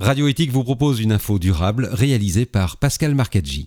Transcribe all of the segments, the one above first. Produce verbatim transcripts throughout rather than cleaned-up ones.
Radio Éthique vous propose une info durable réalisée par Pascal Marcaggi.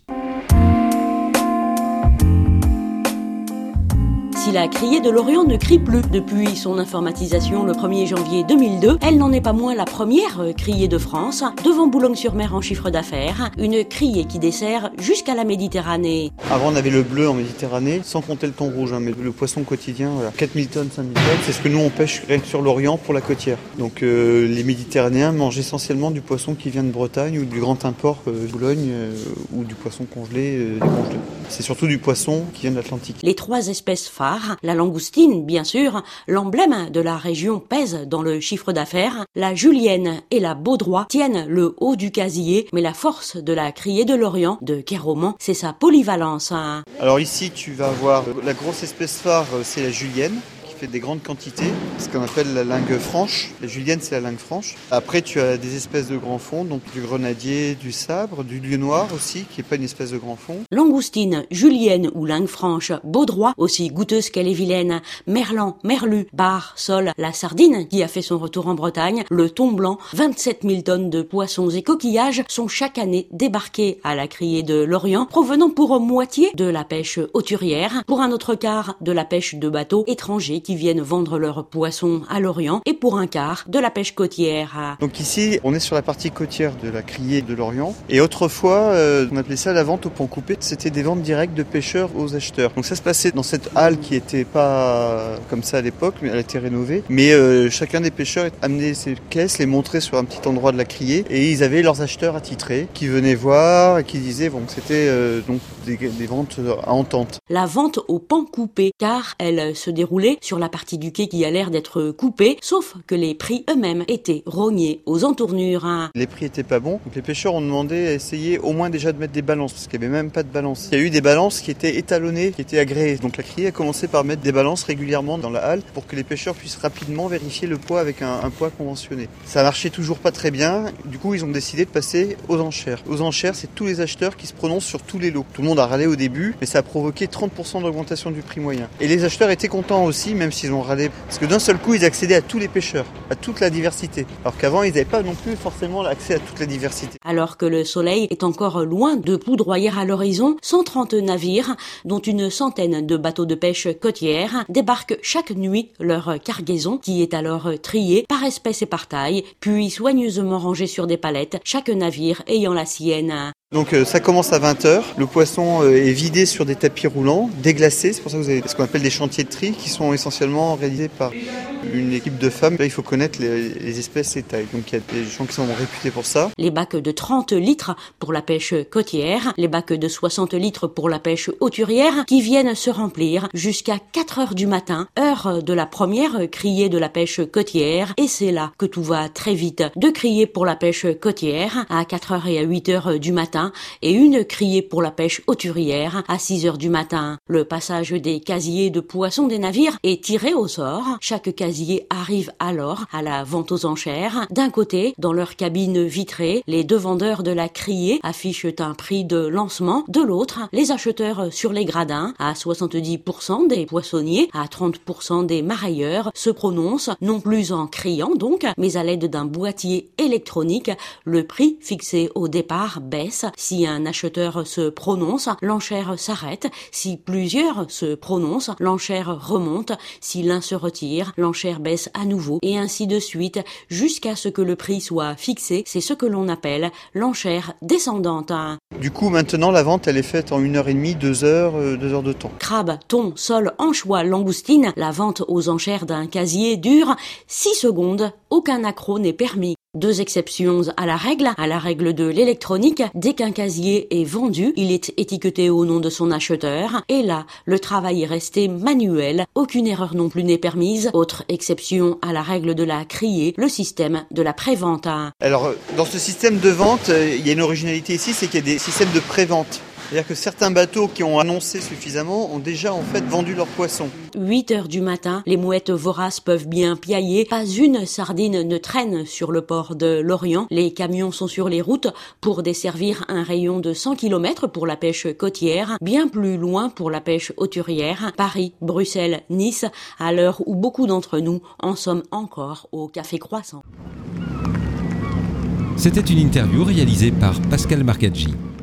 Si la criée de l'Orient ne crie plus depuis son informatisation le premier janvier deux mille deux, elle n'en est pas moins la première criée de France, devant Boulogne-sur-Mer en chiffre d'affaires, une criée qui dessert jusqu'à la Méditerranée. Avant on avait le bleu en Méditerranée, sans compter le thon rouge, hein, mais le poisson quotidien, voilà. quatre mille tonnes, cinq mille tonnes, c'est ce que nous on pêche rien que sur l'Orient pour la côtière. Donc euh, les Méditerranéens mangent essentiellement du poisson qui vient de Bretagne ou du grand import euh, Boulogne euh, ou du poisson congelé, euh, décongelé. C'est surtout du poisson qui vient de l'Atlantique. Les trois espèces phares, la langoustine, bien sûr, l'emblème de la région pèse dans le chiffre d'affaires. La julienne et la baudroie tiennent le haut du casier, mais la force de la criée de l'Orient, de Kéroman, c'est sa polyvalence. Hein. Alors ici, tu vas avoir la grosse espèce phare, c'est la julienne, qui fait des grandes quantités, ce qu'on appelle la langue franche. La julienne, c'est la langue franche. Après, tu as des espèces de grands fonds, donc du grenadier, du sabre, du lieu noir aussi, qui n'est pas une espèce de grand fond. Langoustine, julienne ou langue franche, baudroie, aussi goûteuse qu'elle est vilaine, merlan, merlu, bar, sole, la sardine qui a fait son retour en Bretagne, le thon blanc, vingt-sept mille tonnes de poissons et coquillages sont chaque année débarqués à la criée de l'Orient, provenant pour moitié de la pêche hauturière, pour un autre quart de la pêche de bateaux étrangers qui viennent vendre leurs poissons à l'Orient, et pour un quart de la pêche côtière. Donc ici, on est sur la partie côtière de la criée de l'Orient. Et autrefois, euh, on appelait ça la vente au pont coupé. C'était des ventes directes de pêcheurs aux acheteurs. Donc ça se passait dans cette halle qui était pas comme ça à l'époque, mais elle a été rénovée. Mais euh, chacun des pêcheurs amenait ses caisses, les montrait sur un petit endroit de la criée, et ils avaient leurs acheteurs attitrés qui venaient voir et qui disaient bon, que c'était euh, donc des, des ventes à entente. La vente au pan coupé, car elle se déroulait sur la partie du quai qui a l'air d'être coupée, sauf que les prix eux-mêmes étaient rognés aux entournures. Les prix étaient pas bons, donc les pêcheurs ont demandé à essayer au moins déjà de mettre des balances, parce qu'il n'y avait même pas de balance. Il y a eu des balances qui étaient étalonnées, qui étaient agréées. Donc la criée a commencé par mettre des balances régulièrement dans la halle pour que les pêcheurs puissent rapidement vérifier le poids avec un, un poids conventionné. Ça marchait toujours pas très bien, du coup ils ont décidé de passer aux enchères. Aux enchères, c'est tous les acheteurs qui se prononcent sur tous les lots. Tout le monde a râlé au début, mais ça a provoqué trente pour cent d'augmentation du prix moyen. Et les acheteurs étaient contents aussi, même s'ils ont râlé, parce que d'un seul coup ils accédaient à tous les pêcheurs, à toute la diversité. Alors qu'avant ils n'avaient pas non plus forcément accès à toute la diversité. Alors que le soleil est encore loin de poudroyer à l'horizon, cent trente navires, dont une centaine de bateaux de pêche côtière, débarquent chaque nuit leur cargaison, qui est alors triée par espèce et par taille, puis soigneusement rangée sur des palettes, chaque navire ayant la sienne. Donc euh, ça commence à vingt heures, le poisson euh, est vidé sur des tapis roulants, déglacés, c'est pour ça que vous avez ce qu'on appelle des chantiers de tri qui sont essentiellement réalisés par une équipe de femmes. Là, il faut connaître les, les espèces et tailles, donc il y a des gens qui sont réputés pour ça. Les bacs de trente litres pour la pêche côtière, les bacs de soixante litres pour la pêche hauturière qui viennent se remplir jusqu'à quatre heures du matin, heure de la première criée de la pêche côtière, et c'est là que tout va très vite. Deux criées pour la pêche côtière à quatre heures et à huit heures du matin, et une criée pour la pêche hauturière à six heures du matin. Le passage des casiers de poissons des navires est tiré au sort. Chaque casier arrive alors à la vente aux enchères. D'un côté, dans leur cabine vitrée, les deux vendeurs de la criée affichent un prix de lancement. De l'autre, les acheteurs sur les gradins, à soixante-dix pour cent des poissonniers, à trente pour cent des marailleurs, se prononcent, non plus en criant donc, mais à l'aide d'un boîtier électronique. Le prix fixé au départ baisse. Si un acheteur se prononce, l'enchère s'arrête. Si plusieurs se prononcent, l'enchère remonte. Si l'un se retire, l'enchère baisse à nouveau. Et ainsi de suite, jusqu'à ce que le prix soit fixé. C'est ce que l'on appelle l'enchère descendante. Du coup, maintenant, la vente, elle est faite en une heure et demie, deux heures, euh, deux heures de temps. Crabe, thon, sole, anchois, langoustine, la vente aux enchères d'un casier dure six secondes. Aucun accroc n'est permis. Deux exceptions à la règle, à la règle de l'électronique. Dès qu'un casier est vendu, il est étiqueté au nom de son acheteur. Et là, le travail est resté manuel. Aucune erreur non plus n'est permise. Autre exception à la règle de la criée, le système de la prévente. Alors, dans ce système de vente, il y a une originalité ici, c'est qu'il y a des systèmes de prévente. C'est-à-dire que certains bateaux qui ont annoncé suffisamment ont déjà en fait vendu leurs poissons. huit heures du matin, les mouettes voraces peuvent bien piailler. Pas une sardine ne traîne sur le port de l'Orient. Les camions sont sur les routes pour desservir un rayon de cent kilomètres pour la pêche côtière, bien plus loin pour la pêche hauturière. Paris, Bruxelles, Nice, à l'heure où beaucoup d'entre nous en sommes encore au café croissant. C'était une interview réalisée par Pascal Marcaggi.